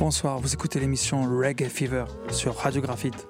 bonsoir, vous écoutez l'émission Reggae Fever sur Radio Graphite.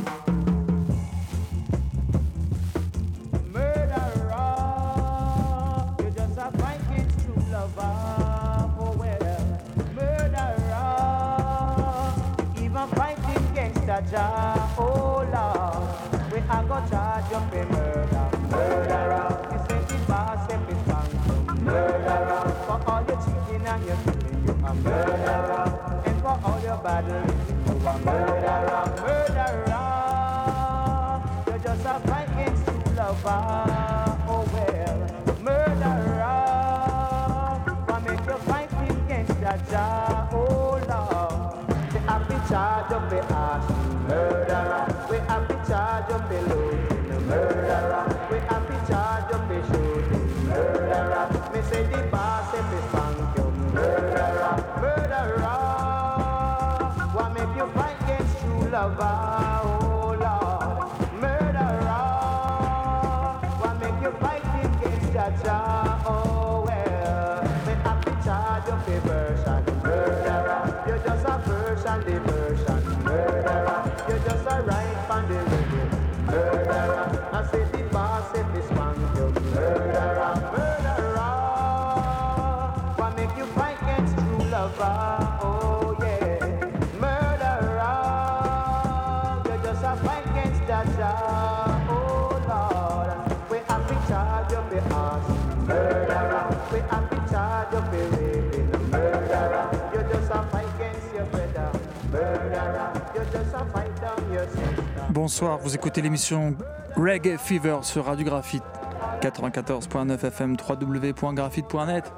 Jah, oh Lord, we are gonna charge you for murder, murderer. You say the boss if it's wrong, murderer. For all your cheating and your killing, you a murderer. And for all your bad living, you a murderer, murderer. You're just a fight against true lover, oh well, murderer. What make you fight against that Jah, oh Lord? They have been charged of the arson. Murderer, we have to charge up the looting. Murderer, we have to charge up the shooting. Murderer, me say the boss if it's thank you. Murderer, murderer, what make you fight against true lover? Oh Lord, murderer, what make you fight against Jah? Oh well, we have to charge up the version. Murderer, you're just a version, the version. Murderer. You're just a right on the river, murderer. I say the boss if it's spank you, murderer, murderer. What make you fight against true lover? Oh yeah, murderer. You're just a fight against that Jah. Oh Lord, we have to charge of the arson, murderer. We have to charge of the raping, murderer. You're just a fight against your brother, murderer. You're just a fight. Bonsoir, vous écoutez l'émission Reggae Fever sur Radio Graphite 94.9 FM, www.graphite.net.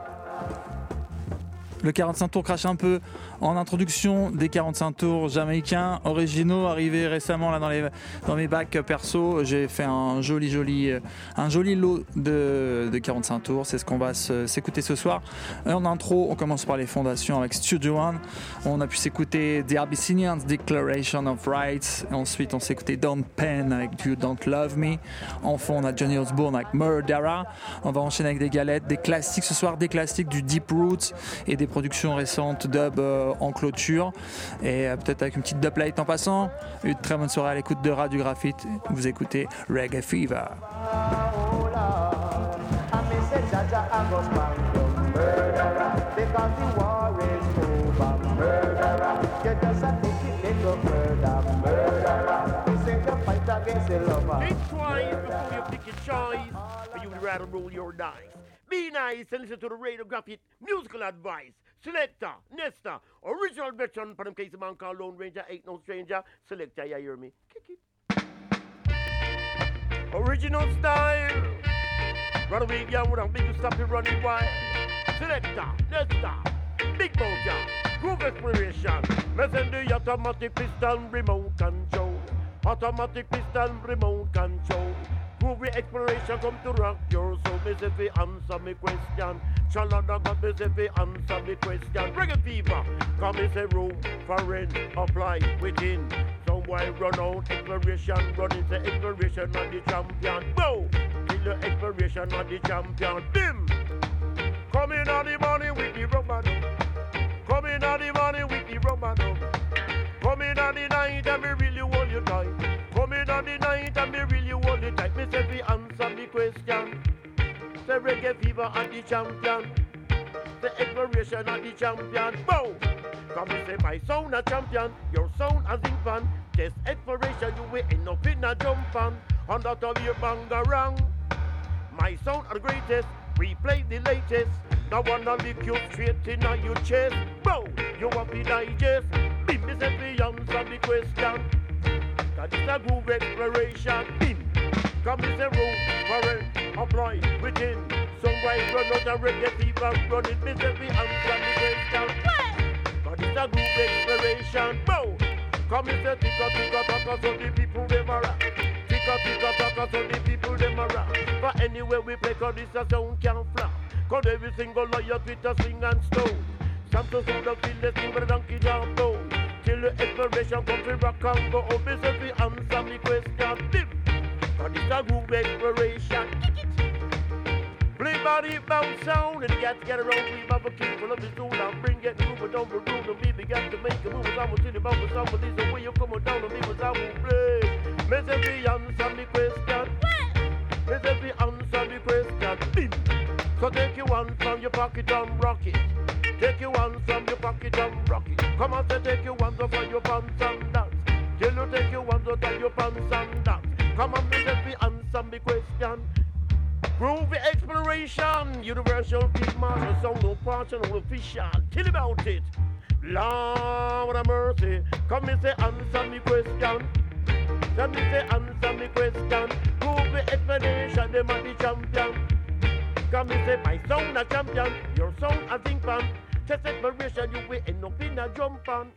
Le 45 tours crache un peu en introduction, des 45 tours jamaïcains originaux arrivés récemment là dans mes bacs perso. J'ai fait un joli lot de 45 tours, c'est ce qu'on va s'écouter ce soir. En intro, on commence par les fondations avec Studio One. On a pu s'écouter The Abyssinians, Declaration of Rights. Et ensuite, on s'est écouté Don't Pen avec You Don't Love Me. En fond, on a Johnny Osbourne avec Murderer. On va enchaîner avec des galettes, des classiques ce soir, des classiques du Deep Roots et des productions récentes dub en clôture et peut-être avec une petite dub light en passant. Une très bonne soirée à l'écoute de Radio Graphite. Vous écoutez Reggae Fever. Be nice and listen to the Radio Graphite musical advice. Selector, Nesta, original veteran for them case man called Lone Ranger, ain't no stranger. Selector, you hear me? Kick it. Original style. Run away, yeah, would have been to stop you running wild. Selector, Nesta, Big Moja, Groove Exploration. Listen the automatic pistol remote control. Automatic pistol remote control. Groovy exploration come to rock your soul. Me say fi answer me question. Chalana got me say fi answer me question. Reggae Fever, come me say room for rent, apply within. Some boy run out exploration, run into exploration of the champion. Whoa, kill the exploration of the champion. Bim, come in on the money with the rubber dub. Come in on the money with the rubber dub. Come in on the night and me really hold you tight. Come in on the night and me really hold you tight. Me say fi answer the question. Say Reggae Fever and the champion. The exploration of the champion. Bow. Come and say my sound a champion. Your sound as in fan. Test exploration you will end up in a jump fan. On that of your bangarang. My sound are the greatest. Replay the latest. Now wanna lick you straight in your chest. Bow. You want to digest. Bim, me say fi answer the question. Cause it's a groove exploration. Bim. Come and say room for it. Apply within. Some way run out a Reggae Fever. Run it. Me say fi answer the question. Cause it's a groove exploration. Bow. Come and say ticka so the people them a rock. Ticka so the people them a rock. But anyway we play cause this a sound can't flop. Cause every single lawyer with a swing and stone. Sometimes on the field they sing with a donkey down bone. Till the exploration comes to rock and go. Oh, me say fi answer me question. Bim. Cause it's a groove exploration. Play body bounce sound and you got to get around. We have a king full of his tool. I'm bring it move it over room and we began to make a move. I will tell you about the song, but this is the way you come on down on me was I will play. Me say we answer me question. Me say we answer the question. So take your one from your pocket and rock it. Take your one from your pocket and rock it. Come on, say take your one from your pants and dance. Till you take your one from your pants and dance. Come on, me say we answer me question. Groovy exploration, universal big master, sound no partial, no official. Tell about it. Lord of mercy, come me say answer me question. Come me say answer me question. Groovy explanation, them are the champion. Come me say my sound a champion, your sound a think pan. Test exploration, you will end up in a jump pan.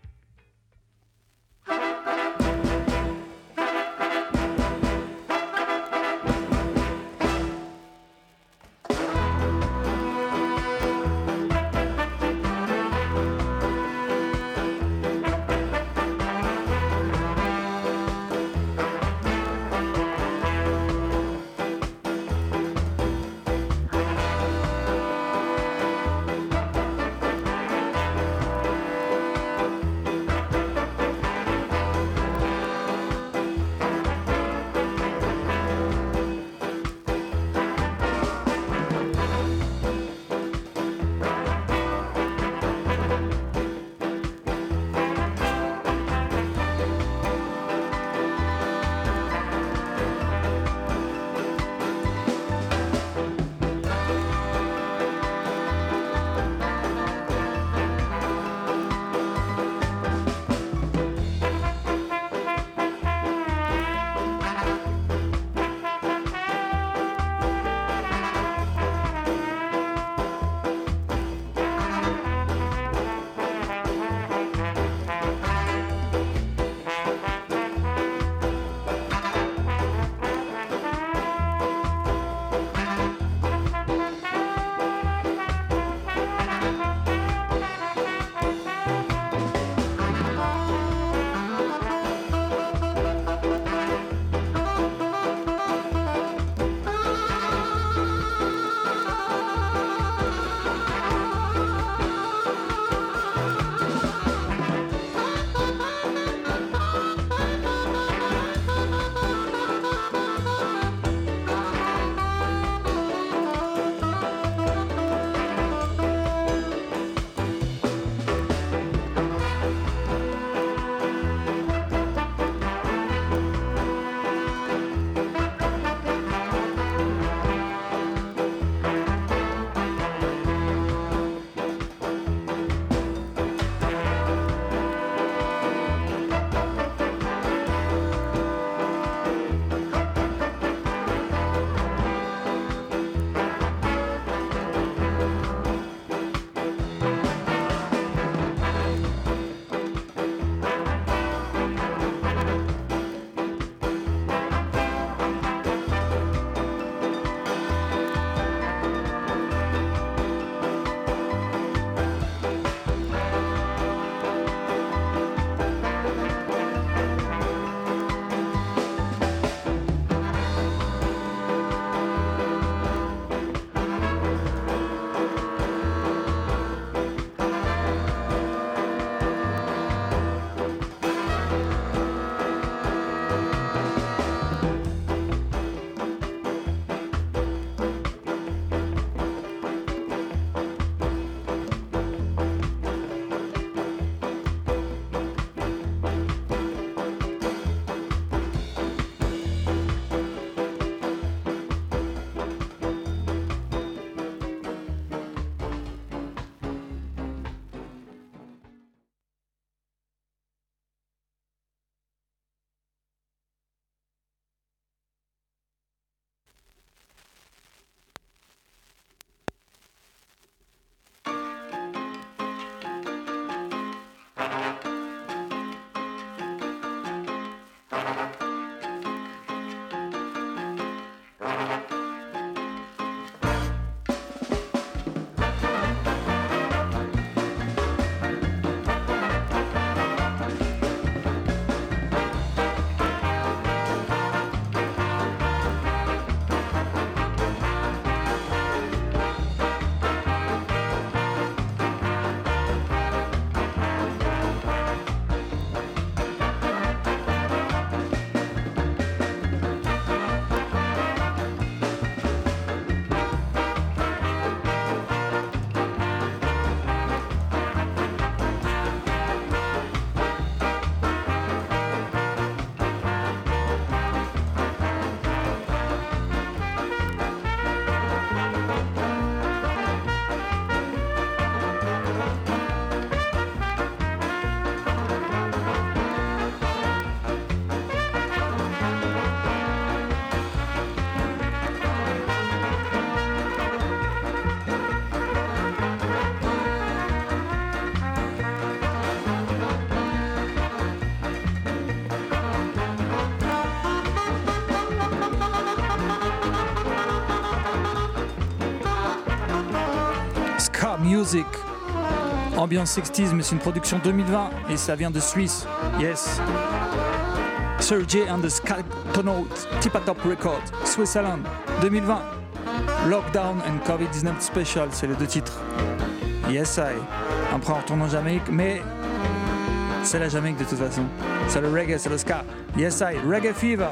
Ska Music. Ambiance 60s, mais c'est une production 2020 et ça vient de Suisse. Yes. Sergey and the Skytonaut, Tip-A-Top Records, Switzerland, 2020. Lockdown and COVID-19 Special, c'est les deux titres. Yes, I. Après, on retourne en Jamaïque, mais c'est la Jamaïque de toute façon. C'est le reggae, c'est le ska. Yes, I. Reggae Fever.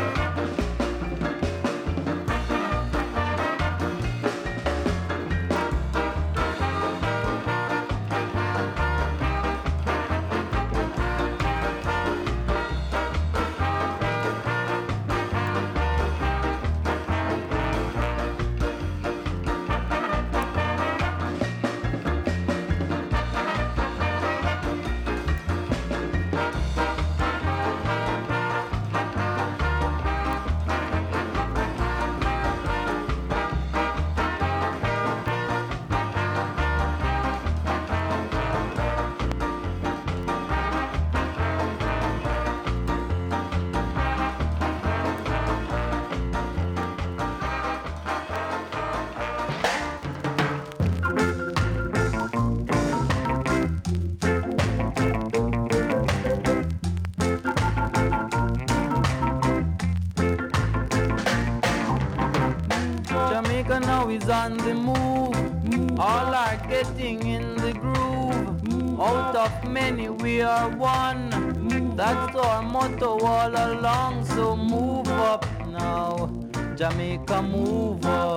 Is on the move, all are getting in the groove. Out of many we are one, that's our motto all along. So move up now, Jamaica, move up.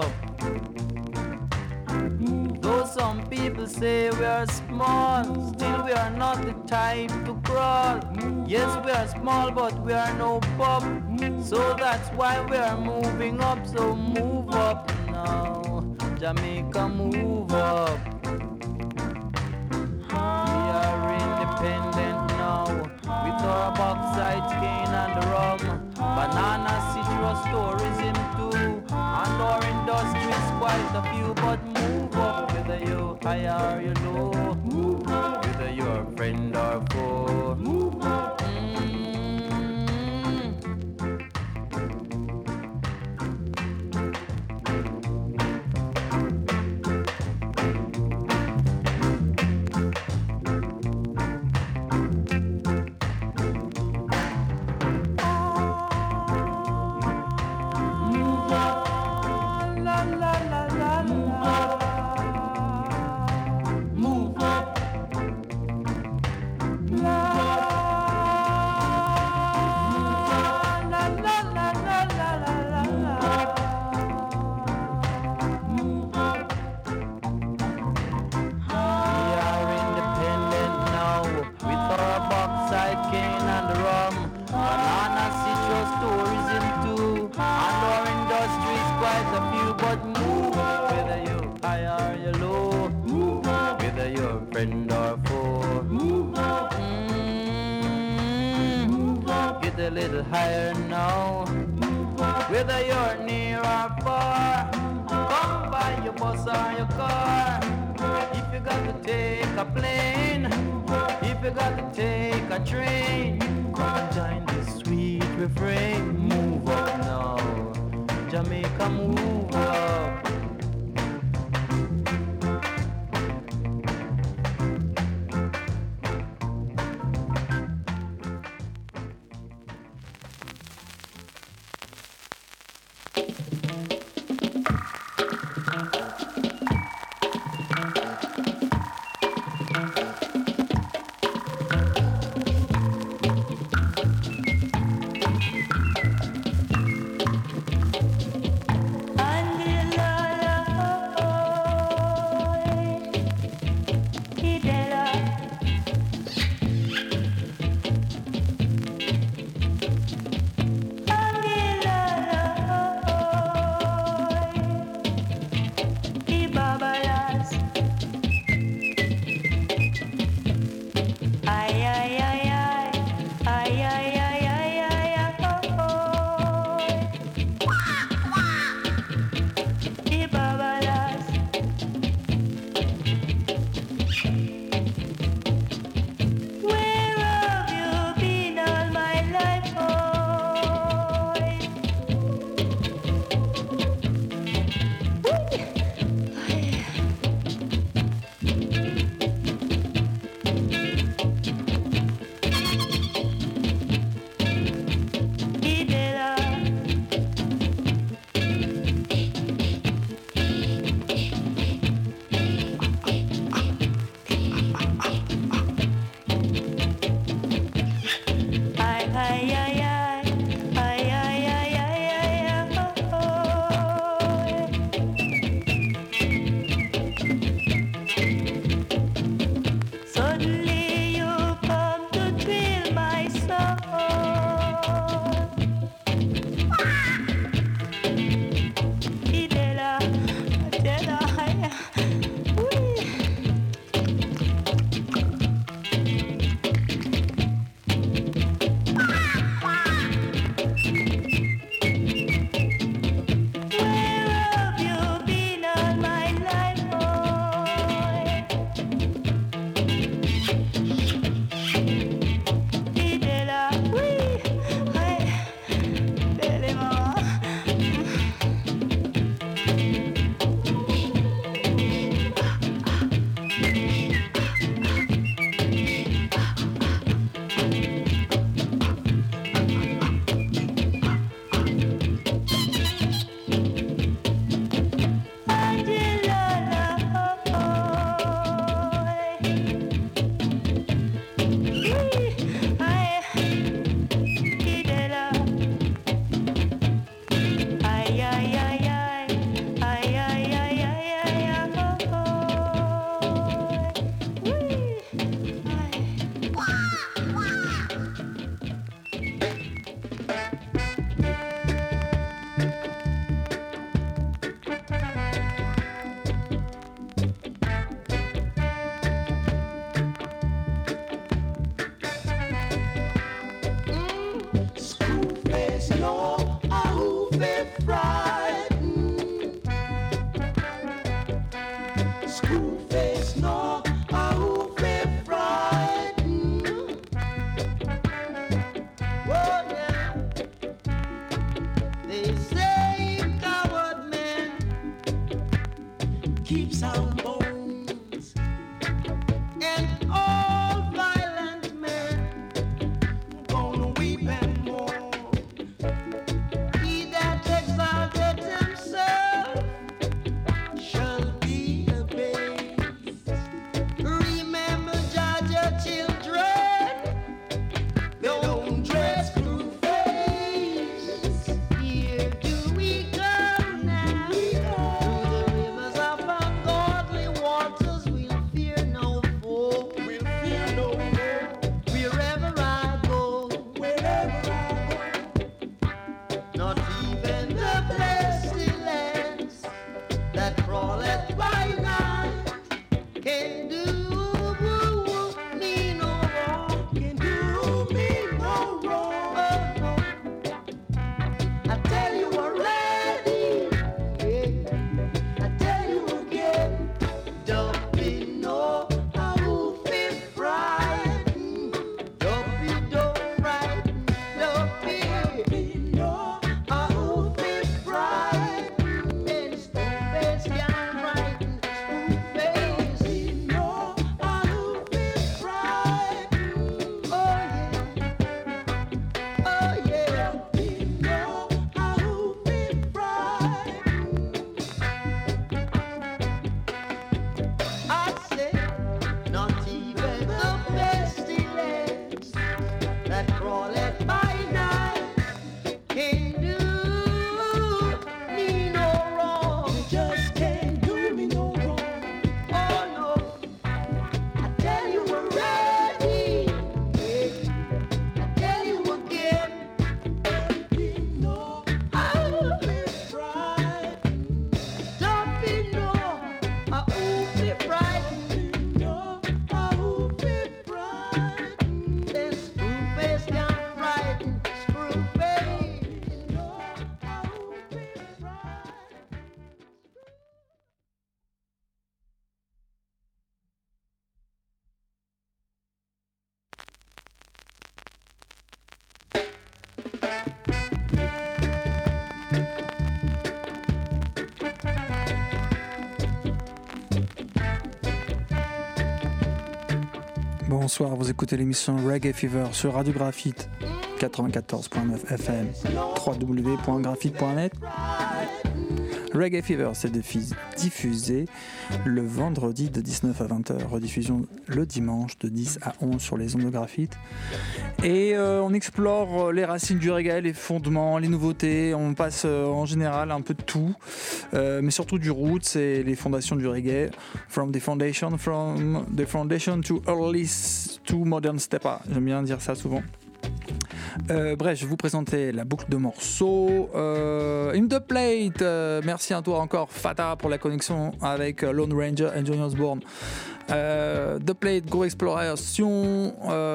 Though some people say we are small, still we are not the type to crawl. Yes, we are small, but we are no pup, so that's why we are moving up. So move up now, Jamaica, move up. We are independent now, with our bauxite, cane and rum, banana, citrus, tourism too, and our industries quite a few. But move up, whether you high or you low, whether you're a friend or foe. A little higher now, whether you're near or far, come by your bus or your car. If you got to take a plane, if you got to take a train, come and join this sweet refrain. Move up now, Jamaica, move up. keeps our bones, and all violent men gonna weep and mourn. He that exalted himself shall be abased. Remember, judge your children, don't dress blue face. Here do we come now, through the rivers of ungodly waters. We'll fear no foe, we'll fear no foe. Wherever I go, wherever I go, not even the pestilence that crawleth by night can do me no wrong, can do me no wrong. Oh no, I tell you already, yeah. I tell you again, don't be no how be frightened, don't be don't frightened, don't be no how be frightened. And spoon-face can frighten, spoon-face no how be frightened. Oh yeah, don't be no how be frightened. I say, not even the pestilence that crawleth by night can do me no wrong. It just can't do me no wrong. Oh no, I tell you already, yeah. I tell you again, be no, I'll be frightened. Don't be no, I'll be frightened. No, I'll be frightened. Then Screwface can frighten, Screwface. No, I'll be frightened. Bonsoir, vous écoutez l'émission Reggae Fever sur Radio Graphite 94.9 FM, www.graphite.net. Reggae Fever, c'est diffusé le vendredi de 19 à 20h, rediffusion le dimanche de 10 à 11 sur les ondes de Graphite. Et on explore les racines du reggae, les fondements, les nouveautés. On passe en général un peu de tout, mais surtout du roots et les fondations du reggae. From the foundation to early to modern stepper. J'aime bien dire ça souvent. Bref, je vais vous présenter la boucle de morceaux. In the Plate, merci à toi encore Fata pour la connexion avec Lone Ranger et Johnny Osborne. The Plate, Groove Exploration,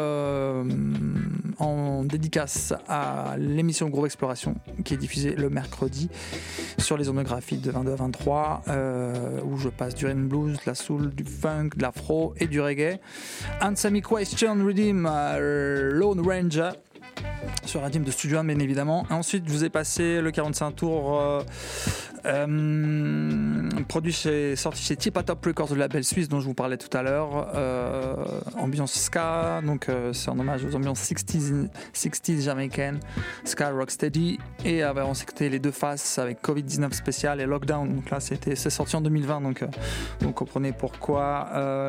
en dédicace à l'émission Groove Exploration qui est diffusée le mercredi sur les ondes de Graphite de 22 à 23, où je passe du Rhythm Blues, de la soul, du funk, de l'afro et du reggae. Answer Me Question, Redeem, Lone Ranger sur un team de Studio 1 bien évidemment. Et ensuite je vous ai passé le 45 tours sorti chez Tip Top Records, le label suisse dont je vous parlais tout à l'heure, ambiance ska, donc c'est en hommage aux ambiances 60s jamaïcaines, ska rocksteady. Et on s'est écouté les deux faces avec Covid-19 spécial et Lockdown, donc là c'est sorti en 2020, donc vous comprenez pourquoi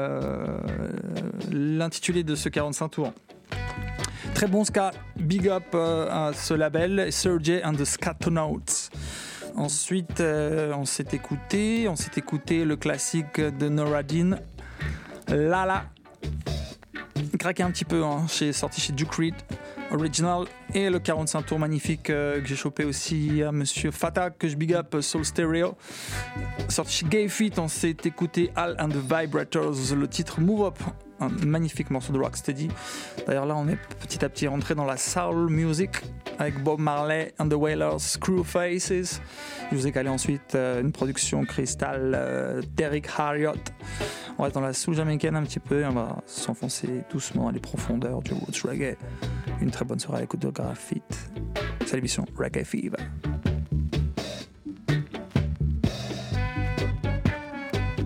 l'intitulé de ce 45 tours. Très bon ska, big up à ce label, Sergey and the Scatonauts. Ensuite, on s'est écouté le classique de Noradin, Lala. Craqué un petit peu, hein, sorti chez Duke Reed, Original. Et le 45 tours magnifique que j'ai chopé aussi à Monsieur Fata, que je big up, Soul Stereo. Sorti chez Gay Feet, on s'est écouté Al and the Vibrators, le titre Move Up. Un magnifique morceau de rocksteady. D'ailleurs là on est petit à petit rentré dans la soul music avec Bob Marley and the Wailers, Screwfaces. Je vous ai calé ensuite une production Crystal d'Eric Harriott. On reste dans la soul jamaïcaine un petit peu et on va s'enfoncer doucement dans les profondeurs du roots reggae. Une très bonne soirée à l'écoute de Graphite. C'est l'émission Reggae Fever.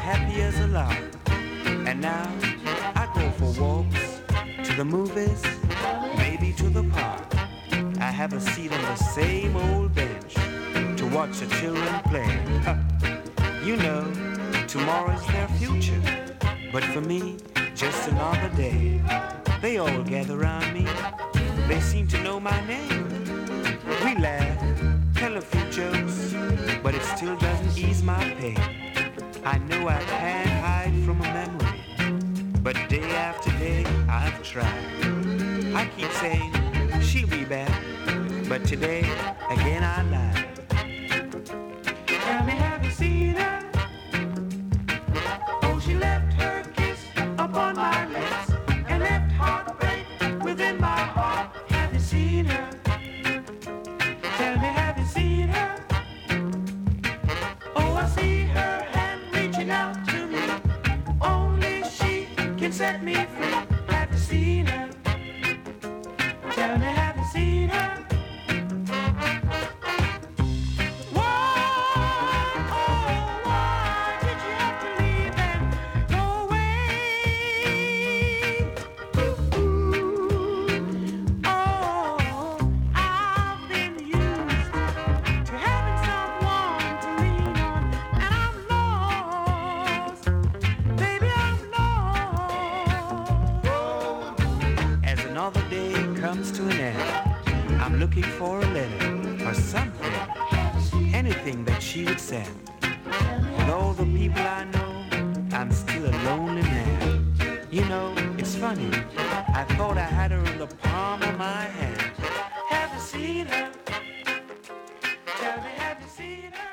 happy as a lark. And now I go for walks, to the movies, maybe to the park. I have a seat on the same old bench to watch the children play. You know, tomorrow's their future, but for me, just another day. They all gather around me, they seem to know my name. We laugh, tell a few jokes, but it still doesn't ease my pain. I know I can't hide from a memory, but day after day I've tried. I keep saying she'll be back, but today again I lied. Tell me, have you seen her? Oh, she left her kiss upon my lips and left heartbreak within my heart. Have you seen her? Tell me, have you seen her? Oh, I see her hand reaching out to me. Only she can set me free. Have you seen her? Tell me, have you seen her? Looking for a letter or something, anything that she would send. With all the people I know, I'm still a lonely man. You know, it's funny, I thought I had her in the palm of my hand. Have you seen her? Tell me, have you seen her?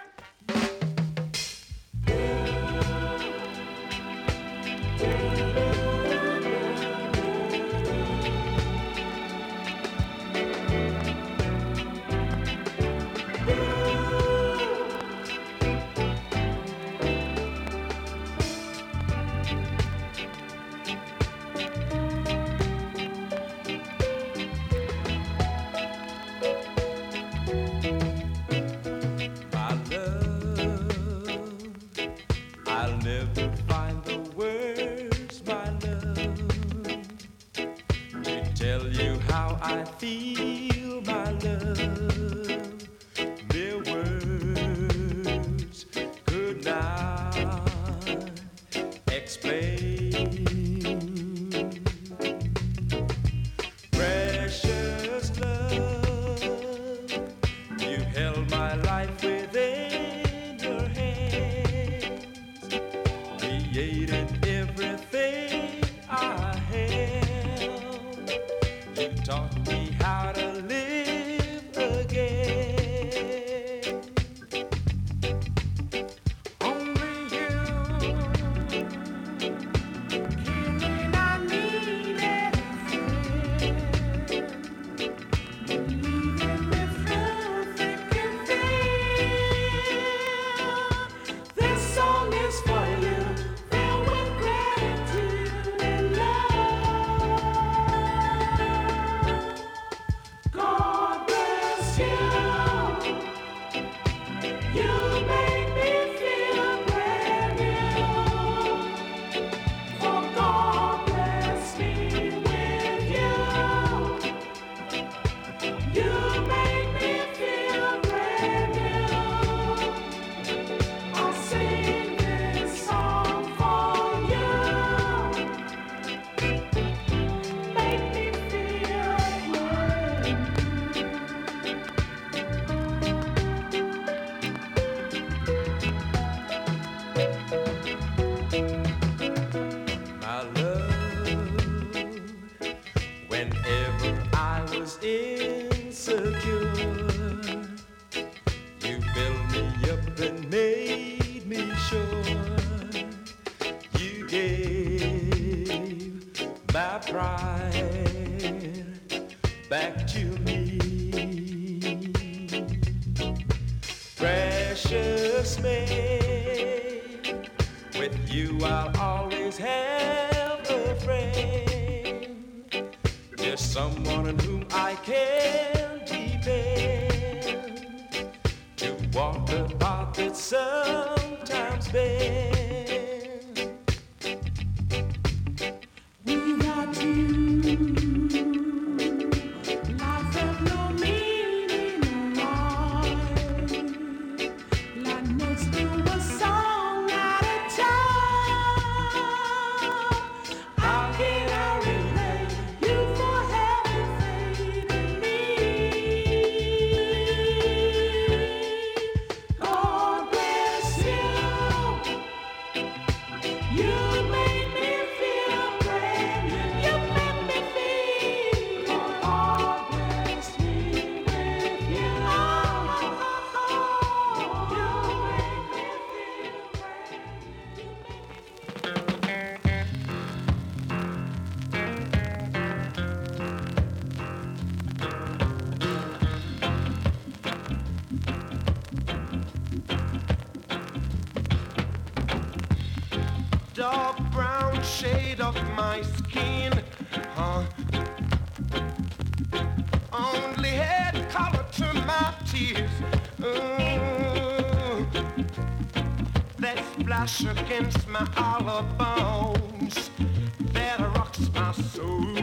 Someone on whom I can depend, to walk the path that sometimes bends. shade of my skin. Only had color to my tears. That splash against my hollow bones that rocks my soul.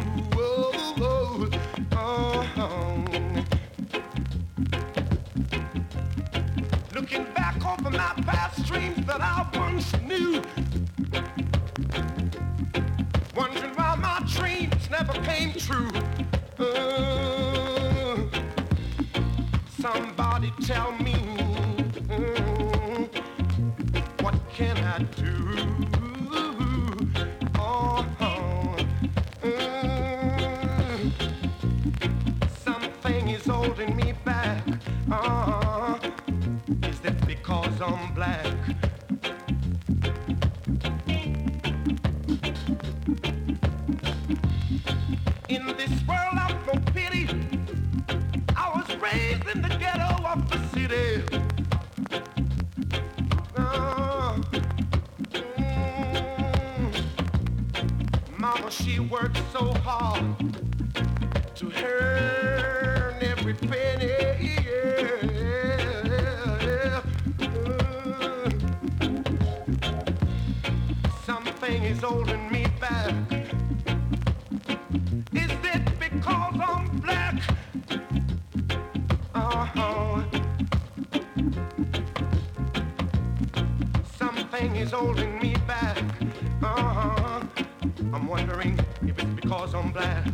Looking back over my past dreams that I once knew, wondering why my dreams never came true. Somebody tell me, what can I do? Something is holding me back. Is that because I'm black? In this world of no pity, I was raised in the ghetto of the city. Mama, she worked so hard to earn every penny. Something is holding me back. Is it because I'm black? Something is holding me back. I'm wondering if it's because I'm black.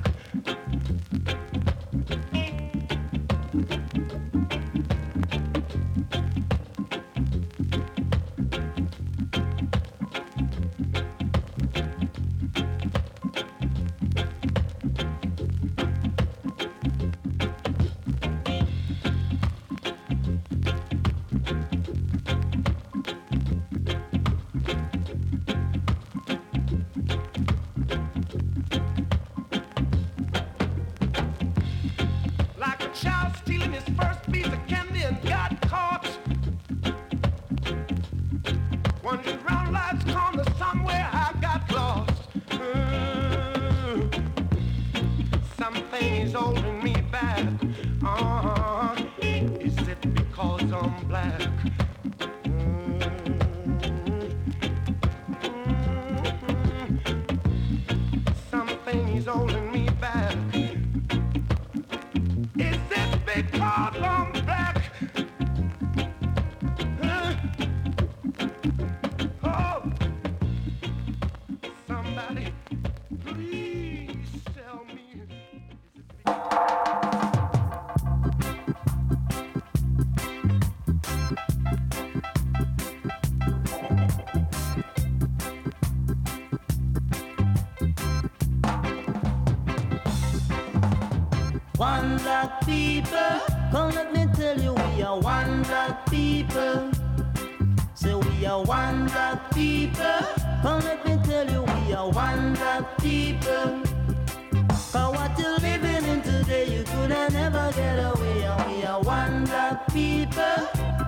One black people, come let me tell you, we are one black people. Say we are one black people, come let me tell you, we are one black people. Cause what you're living in today, you could have never get away. And we are one black people.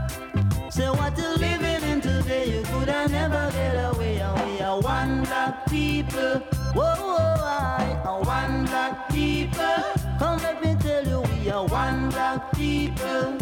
Say what you're living in today, you could have never get away. And we are one black people. Whoa, whoa, I are one black people. Come let me tell you, we are one black people.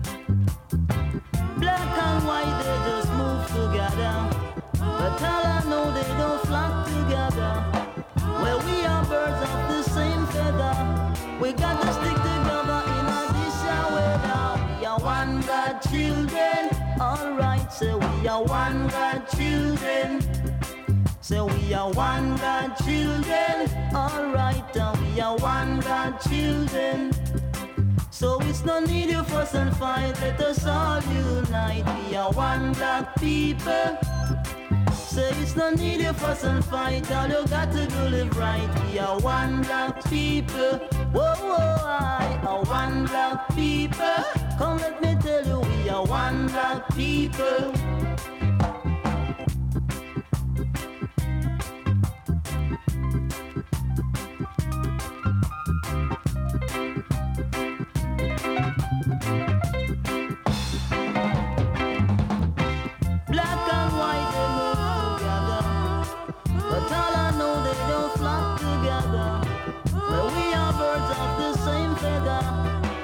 Black and white, they just move together. But all I know, they don't flock together. Well, we are birds of the same feather. We got to stick together in a this weather. We are one God children. Alright, so we are one God children. So we are one God children. Alright, and we are one God children. So it's no need you fuss and fight, let us all unite. We are one black people. So it's no need you fuss and fight, all you got to do live right. We are one black people. Whoa, whoa, I are one black people. Come let me tell you, we are one black people. Black and white, they move together. But all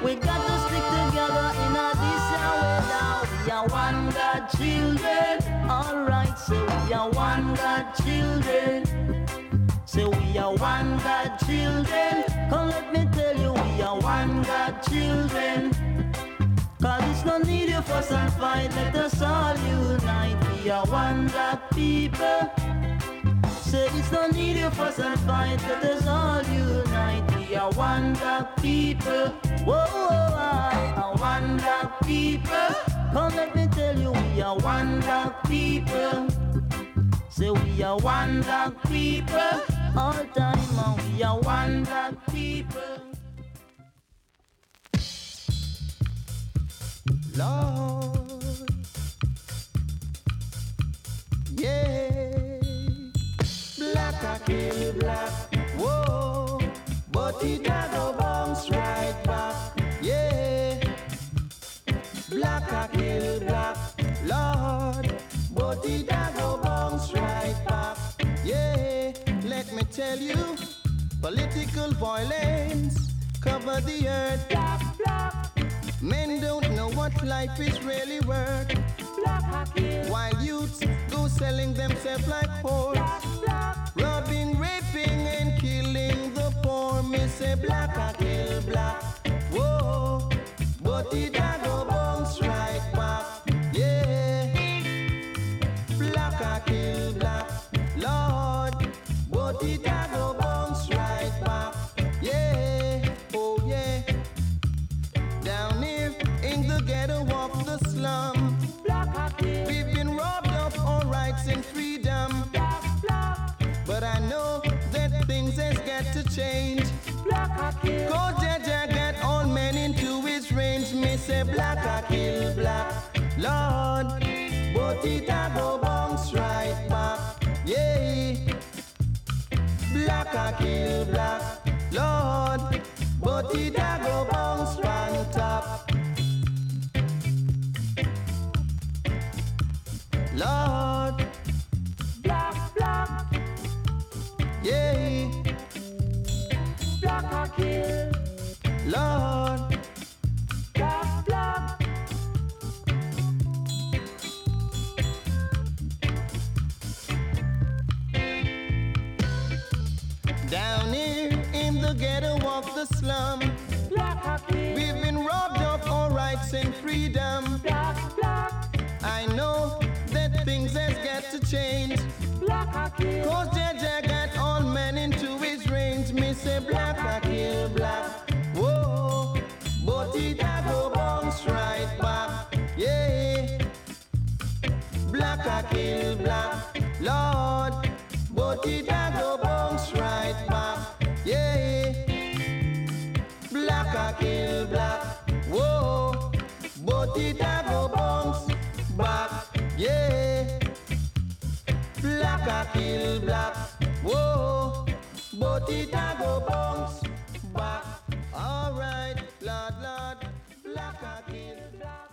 We got to stick together in a this way now. We are one God children. Alright, so we are one God children. So we are one God children. Come let me tell you, we are one God children. Cause it's no need of fuss and fight, let us all unite. We are one black people. Say it's no need of fuss and fight, let us all unite. We are one black people. Whoa, I are one black people. Come let me tell you, we are one black people. Say we are one black people. All time and we are one black people. Lord, yeah, black I kill black, whoa, but it a go bounce right back, yeah, black I kill black, Lord, but it a go bounce right back, yeah, let me tell you, political violence cover the earth, black, black. Men don't know what life is really worth. While youths go selling themselves like whores, robbing, raping and killing the poor. Me say black I kill black, whoa, but it a go bounce right back, yeah. Black I kill black, Lord, but it a go bounce right back, yeah, oh yeah. Down here in the ghetto of the slum, we've been robbed of our rights and freedom. But I know that things has got to change. Cause Jaja got all men into his range. Me say black I kill black, Lord, but it a go bounce right back, yeah. Black I kill black, Lord, but it a go bounce on top. Lord, black, black, yeah, black I kill, Lord, black, black. Down here in the ghetto of the slum, we've been robbed of our rights and freedom. Black, black. I know that things has got to change. Cause Jaja got all men into his range. Me say black I kill black, whoa, but it a go bounce right back, yeah. Black I kill black, Lord, but it a go bounce right back, yeah. Black I kill black, whoa, but it a go bounce back, yeah. Black I kill black, whoa, but it a go bounce back. Alright, Lord, Lord, black I kill black.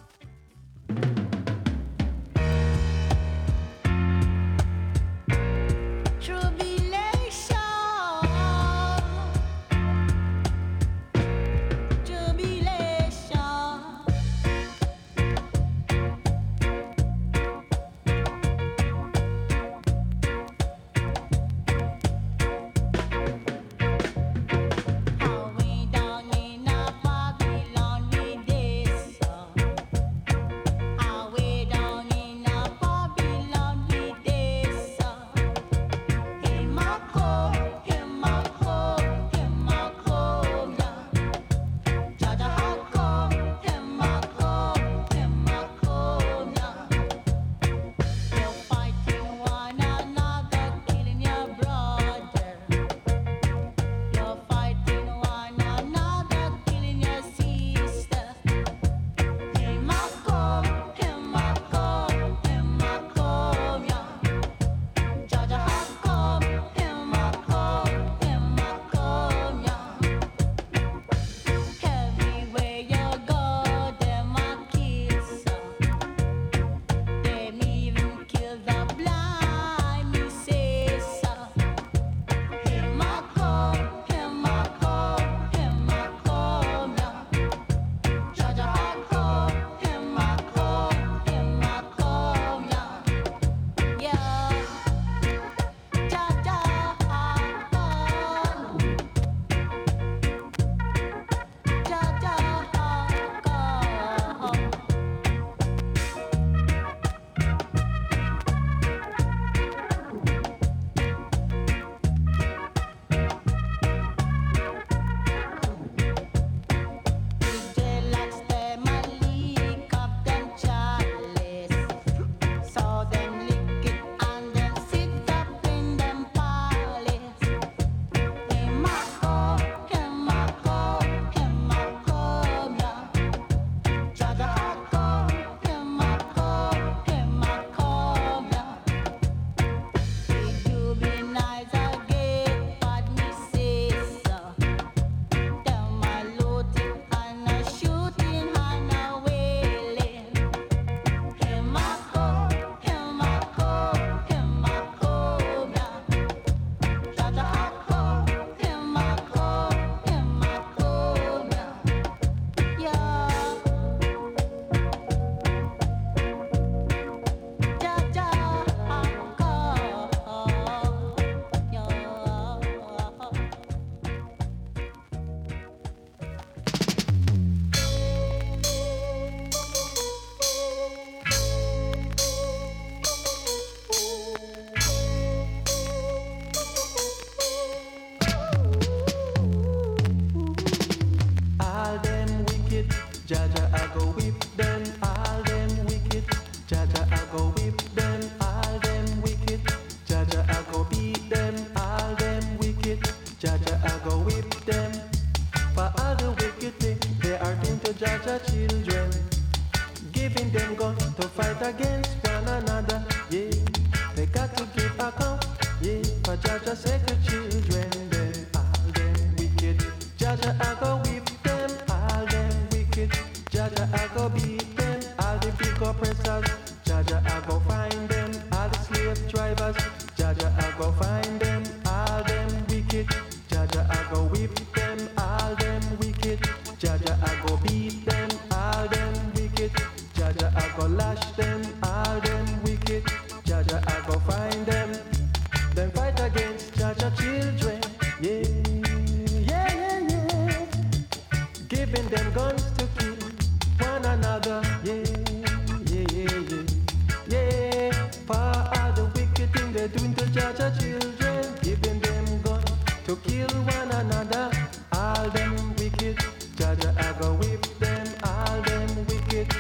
wicked. Jaja I go whip them, all them wicked. Jaja I go whip them, all them wicked. Jaja I go beat them, all them wicked. Jaja I go whip them. For all the wicked things they are doing to Jaja children, giving them guns to fight against one another. Yeah, they got to give account. Yeah, for Jaja sacred children, them all them wicked. Jaja I go whip them, all them wicked. Jaja I go beat them, all the big oppressors. Jaja I go find them, all the slave drivers. Jaja I go find them, all them wicked. Jaja I go whip them, all them wicked. Jaja I go beat them, all them wicked. Jaja I go lash them, all them wicked. Jaja I go find them, then fight against Jaja children. Yeah, yeah, yeah, yeah. Giving them guns to kill one another. Yeah, yeah, yeah, yeah. Yeah, for all the wicked things they're doing to Jaja children, giving them guns to kill one another. All them wicked. Jaja I go whip them, all them wicked.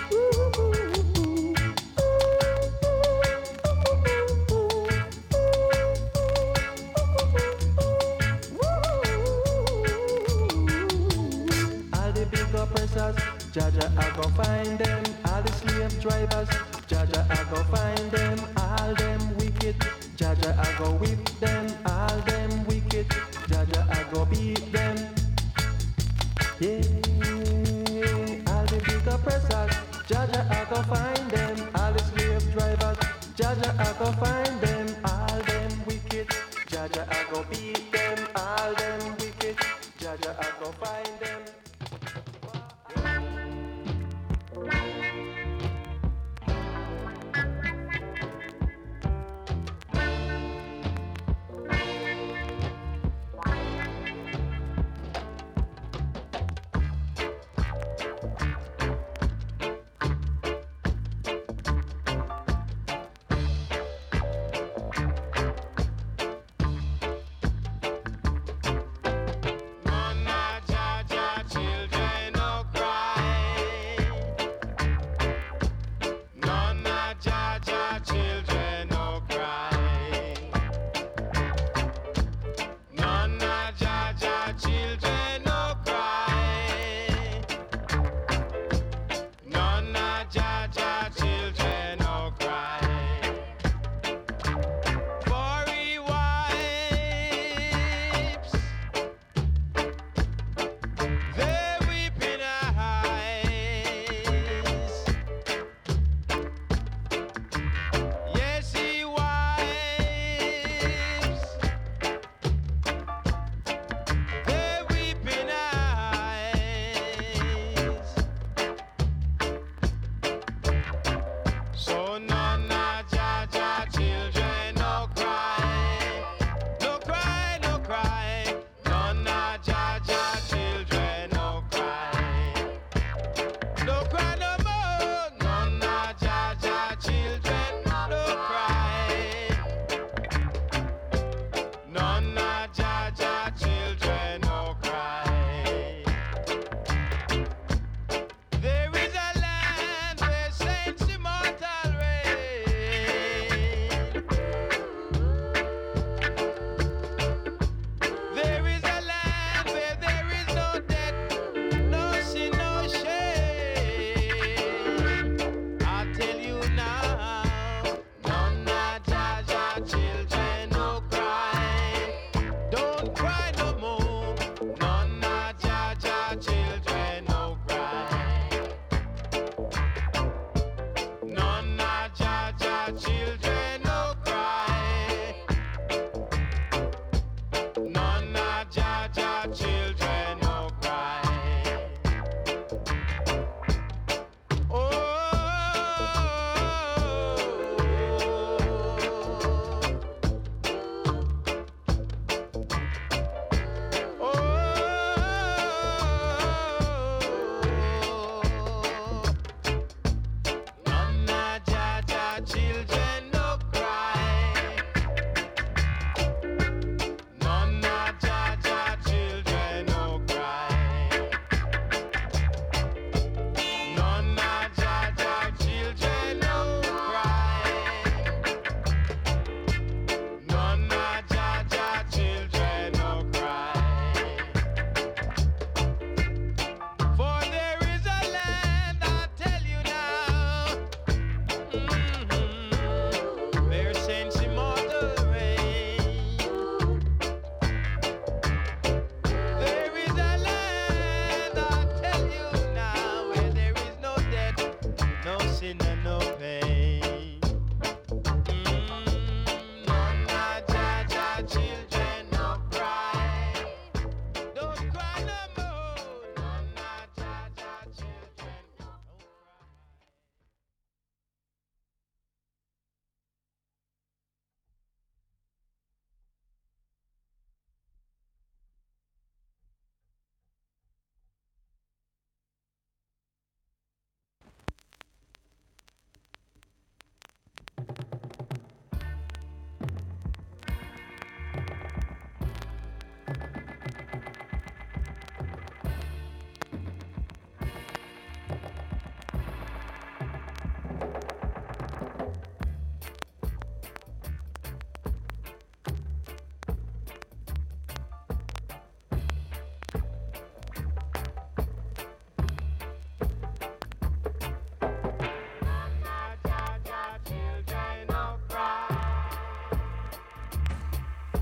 All the big oppressors, Jaja I go find them. All the slave drivers, Jaja I go find them. All them wicked, Jaja I go whip them. All them wicked, Jaja I go beat them. Yeah, all the big oppressors, Jaja I go find them. All the slave drivers, Jaja I go find them. All them wicked, Jaja I go beat them. All them wicked, Jaja I go find them.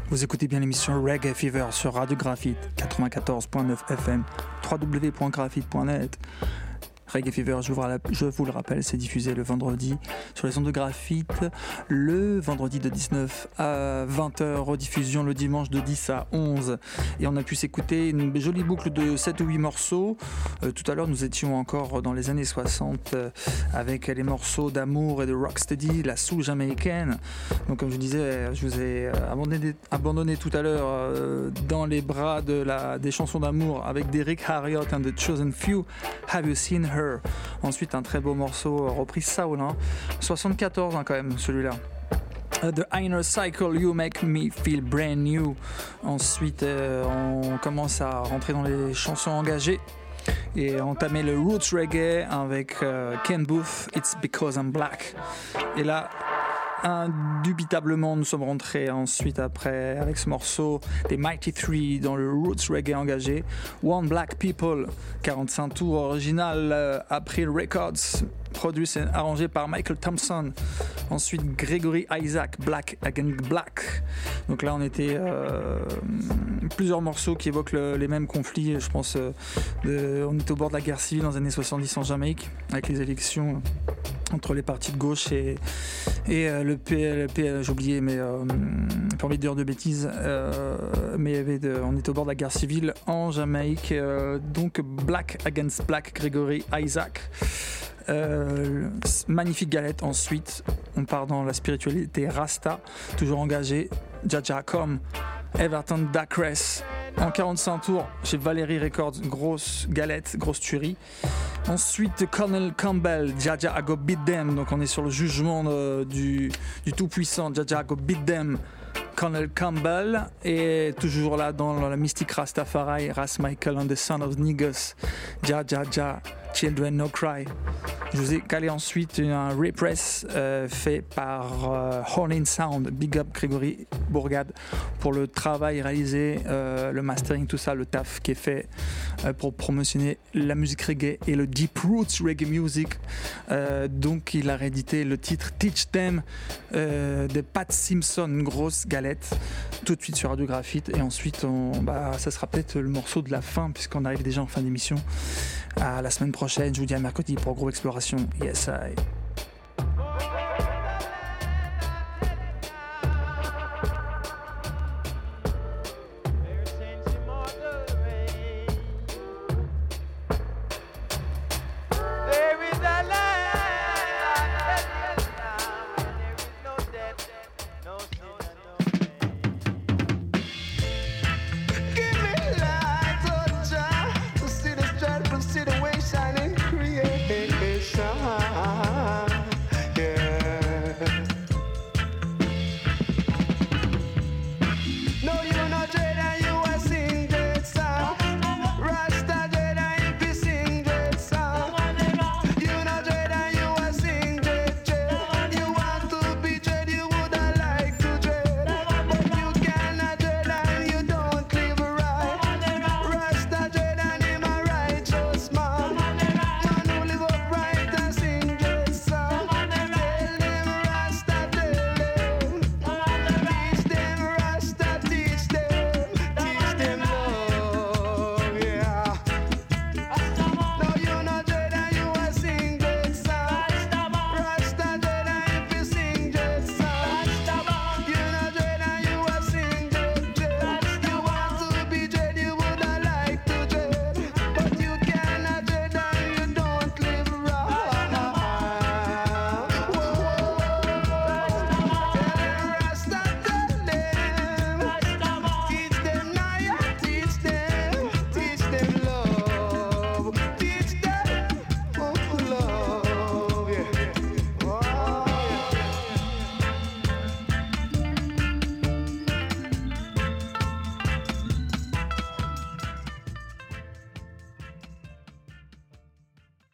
Vous écoutez bien l'émission Reggae Fever sur Radio Graphite 94.9 FM, www.graphite.net. Reggae Fever, je vous le rappelle, c'est diffusé le vendredi sur les ondes de Graphite, le vendredi de 19 à 20h, rediffusion le dimanche de 10 à 11. Et on a pu s'écouter une jolie boucle de 7 ou 8 morceaux. Tout à l'heure, nous étions encore dans les années 60 avec les morceaux d'amour et de rocksteady, la soul jamaïcaine. Donc comme je disais, je vous ai abandonné tout à l'heure dans les bras des chansons d'amour avec Derrick Harriott and the Chosen Few, Have You Seen Her? Ensuite un très beau morceau repris soul, 74 quand même celui-là. The Inner Cycle, You Make Me Feel Brand New. Ensuite on commence à rentrer dans les chansons engagées et entamer le roots reggae avec Ken Booth, It's Because I'm Black. Et là indubitablement nous sommes rentrés ensuite après avec ce morceau des Mighty Three dans le roots reggae engagé, One Black People, 45 tours original April Records, produit et arrangé par Michael Thompson. Ensuite Gregory Isaac, Black Again Black. Donc là on était plusieurs morceaux qui évoquent les mêmes conflits. Je pense on était au bord de la guerre civile dans les années 70 en Jamaïque avec les élections entre les partis de gauche et le PL, j'ai oublié, mais pas envie de dire de bêtises, mais on était au bord de la guerre civile en Jamaïque. Donc Black Against Black, Gregory Isaac. Magnifique galette. Ensuite on part dans la spiritualité Rasta, toujours engagé, Jaja Com, Everton Dacres en 45 tours chez Valérie Records, grosse galette, grosse tuerie. Ensuite Colonel Campbell, Jaja I Go Beat Them, donc on est sur le jugement du tout-puissant, Jaja I Go Beat Them, Colonel Campbell. Et toujours là dans la mystique Rastafari, Ras Michael and the Son of Niggas, Jaja Children No Cry. Je vous ai calé ensuite un repress fait par Horn Sound. Big up Grégory Bourgade pour le travail réalisé, le mastering, tout ça, le taf qui est fait pour promotionner la musique reggae et le deep roots reggae music. Donc il a réédité le titre Teach Them de Pat Simpson, une grosse galette, tout de suite sur Radio Graphite. Et ensuite ça sera peut-être le morceau de la fin puisqu'on arrive déjà en fin d'émission. À la semaine prochaine, je vous dis à mercredi pour Gros Exploration. Yes, I. Give me light, oh Jah, to see the dreadful situation.